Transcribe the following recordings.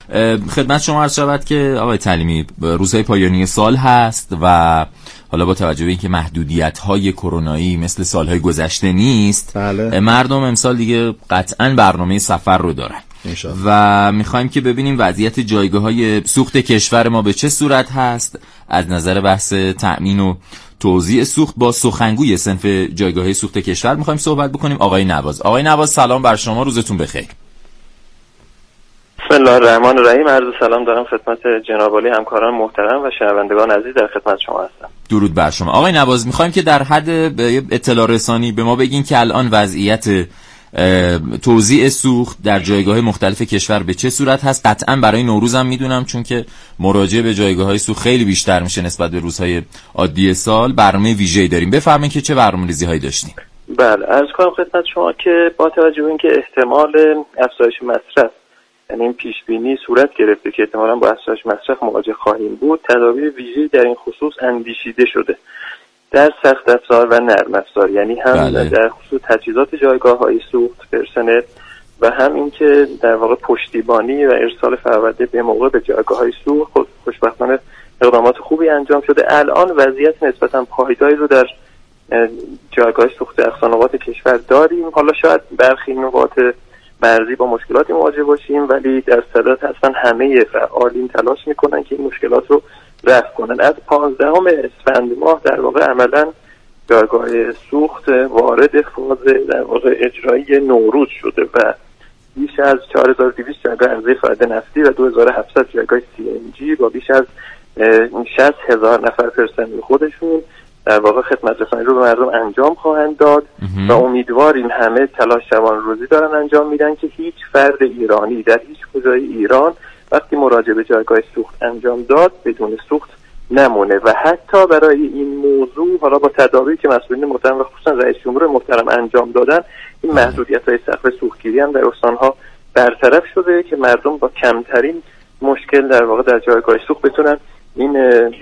خدمت شما عرض شود که آقای تعلیمی روزهای پایانی سال هست و حالا با توجه به اینکه محدودیت‌های کرونایی مثل سال‌های گذشته نیست، بله. مردم امسال دیگه قطعاً برنامه سفر رو دارن و میخوایم که ببینیم وضعیت جایگاه‌های سوخت کشور ما به چه صورت هست از نظر بحث تأمین و توزیع سوخت. با سخنگوی صنف جایگاه‌های سوخت کشور میخوایم صحبت بکنیم، آقای نواز. آقای نواز سلام بر شما، روزتون بخیر. بسم الله الرحمن الرحیم. عرض سلام دارم خدمت جناب عالی، همکاران محترم و شنوندگان عزیز، در خدمت شما هستم. درود بر شما. آقای نواز میخوایم که در حد اطلاع رسانی به ما بگین که الان وضعیت توزیع سوخت در جایگاه مختلف کشور به چه صورت هست. قطعا برای نوروز هم میدونم چون که مراجعه به جایگاه‌های سوخت خیلی بیشتر میشه نسبت به روزهای عادی سال، برنامه ویژه‌ای داریم. بفرمایید که چه برنامه‌ریزی‌هایی داشتیم. بله، عرض کنم خدمت شما که با توجه به اینکه احتمال افزایش مصرف، یعنی این پیش بینی صورت گرفته که احتمالاً با افزایش مصرف مواجه خواهیم بود، تدابیر ویژه‌ای در این خصوص اندیشیده شده در سخت افزار و نرم افزار، یعنی هم در خصوص تجهیزات جایگاه‌های سوخت پرسنل و هم اینکه در واقع پشتیبانی و ارسال فورده به موقع به جایگاه‌های سوخت. خوشبختانه اقدامات خوبی انجام شده. الان وضعیت نسبتاً پایداری رو در جایگاه سوخت اقصانوات کشور داریم. حالا شاید برخی نقاط مرزی با مشکلاتی مواجه باشیم، ولی در صدد هستن همه فعالین تلاش میکنن که این مشکلات رو رفع کنن. از 15 اسفند ماه در واقع عملا جایگاه سوخت وارد فاز در واقع اجرایی نوروز شده و بیش از 4200 جایگاه عرضه فائده نفتی و 2700 جایگاه CNG با بیش از 60,000 نفر پرسنل خودشون در واقع خدمت رسانی رو به مردم انجام خواهند داد و امیدواریم همه تلاش شبان روزی دارن انجام میدن که هیچ فرد ایرانی در هیچ کجای ایران وقتی مراجعه به جایگاه سوخت انجام داد بدون سوخت نمونه. و حتی برای این موضوع حالا با تدابیری که مسئولین محترم و خصوصا رئیس جمهور محترم انجام دادن، این محدودیت‌های سقف سوختگیری هم در استان‌ها برطرف شده که مردم با کمترین مشکل در واقع در جایگاه سوخت بتونن این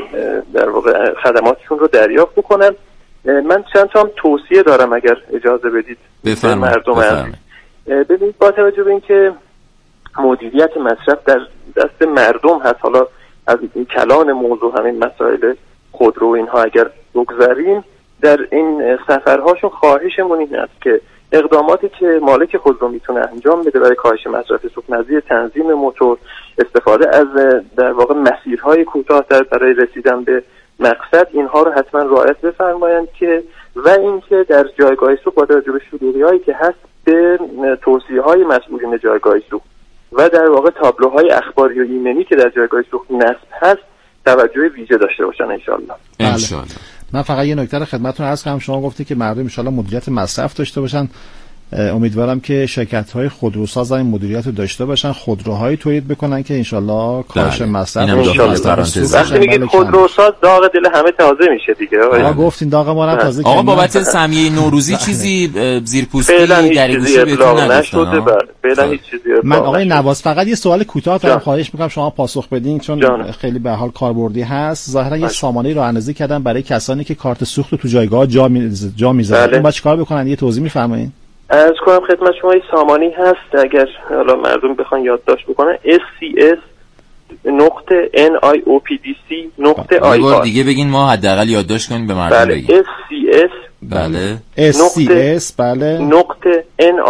در واقع خدماتشون رو دریافت بکنن. من چند تا هم توصیه دارم اگر اجازه بدید به مردم. ببینید با توجه به اینکه مدیریت مصرف در دست مردم هست، حالا از این کلان موضوع همین مسائل خودرو اینها اگر بگذاریم، در این سفرهاشون خواهشمون این است که اقداماتی که مالک خودرو میتونه انجام بده برای کاهش مصرف سوخت، نظیر تنظیم موتور، استفاده از در واقع مسیرهای کوتاه‌تر برای رسیدن به مقصد، اینها رو حتما رعایت بفرمایند که و اینکه در جایگاه سوخت با توجه به شلوغی‌هایی که هست به توصیه‌های مسئولین جایگاه سوخت و در واقع تابلوهای اخباری و ایمنی که در جایگاه سوخت نصب هست توجه ویژه داشته باشن انشالله. من فقط یه نکته رو خدمتتون عرض کنم. شما گفتید که مردم ان شاءالله مدیریت مصرف داشته باشن. امیدوارم که شرکت‌های خودروساز این مدیریت رو داشته باشن، خودروهای تولید بکنن که ان شاءالله کاهش مصرف وقتی میگید خودروساز داغ دل همه تازه میشه دیگه. آقا گفتین داغ ما هم تازه. آقا بابت سهمیه نوروزی چیزی زیرپوستی در گوشه بهتون نشده؟ فعلا هیچ چیزی. من آقای نواز فقط یه سوال کوتاه دارم، خواهش می‌کنم شما پاسخ بدین چون خیلی به حال کاربردی هست. ظاهرا یه سامانه‌ای رو اندازی کردن برای کسانی که کارت سوخت رو تو جایگاه جا می‌ذارن. اون با چیکار بکنن؟ یه توضیح می‌فرمایید؟ عرض کنم خدمت شما این سامانی هست، اگر حالا مردم بخوان یادداشت بکنن، SCS.NIOPDC.IR. یه بار دیگه بگین ما حداقل یادداشت کنیم به مردم بگیم. SCS بله SCS بله نقطه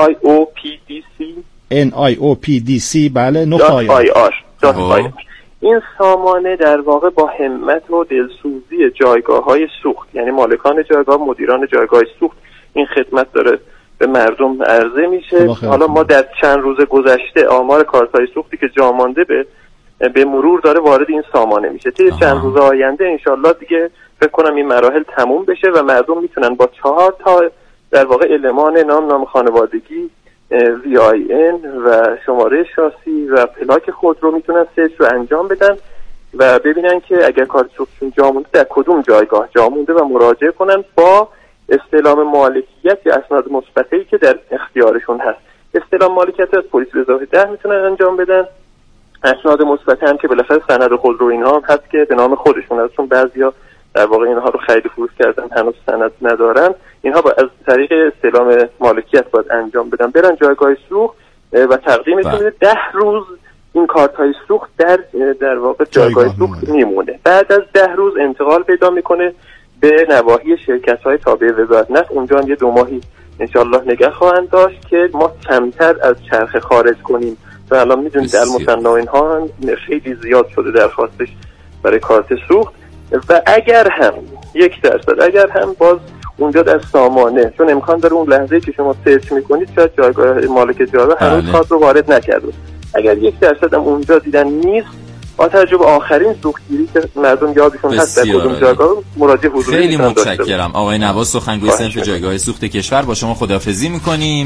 NIOPDC بله نقطه IR. این سامانه در واقع با همت و دلسوزی جایگاه‌های سوخت، یعنی مالکان جایگاه، مدیران جایگاه سوخت، این خدمت داره به مردم عرضه میشه. حالا ما در چند روز گذشته آمار کارت‌های سوختی که جا مانده به مرور داره وارد این سامانه میشه. طی چند روز آینده انشالله دیگه فکر کنم این مراحل تموم بشه و مردم میتونن با 4 تا در واقع المان نام خانوادگی، VIN و شماره شاسی و پلاک خود رو میتونن سرچ رو انجام بدن و ببینن که اگر کارت سوختشون جا مونده در کدوم جایگاه جا مونده و مراجعه کنن با استعلام مالکیت یا اسناد مثبته‌ای که در اختیارشون هست. استعلام مالکیت از پلیس به اضافه 10 میتونن انجام بدن. اسناد مثبت هم که بالاخره سند خودرو اینها هم هست که به نام خودشون هست، چون بعضیا در واقع اینها رو خرید فروش کردن هنوز سند ندارن. اینها با از طریق استعلام مالکیت باید انجام بدن، برن جایگاه سوخت و تقدیمشون 10 روز این کارت‌های سوخت در واقع جایگاه سوخت میمونه. بعد از 10 روز انتقال پیدا میکنه به نواحی شرکت‌های تابع وزارت نفت. اونجا هم یه 2 ماهی انشالله نگه خواهند داشت که ما کمتر از چرخه خارج کنیم. و الان میدونید در مصنع اینها خیلی زیاد شده درخواستش برای کارت سوخت. و اگر هم 1% اگر هم باز اونجا در سامانه، چون امکان داره اون لحظه‌ای که شما سرچ میکنید شاید جایگاه مالک جایگاه هنوز کارت رو وارد نکرده، اگر 1% هم اونجا دیدن نیست، با توجه به آخرین سوختگیری که مردم یادشون هست در کدوم جایگاه مراجعه حضوری. خیلی متشکرم آقای نواز، سخنگوی صنف جایگاه سوخت کشور. با شما خداحافظی میکنیم.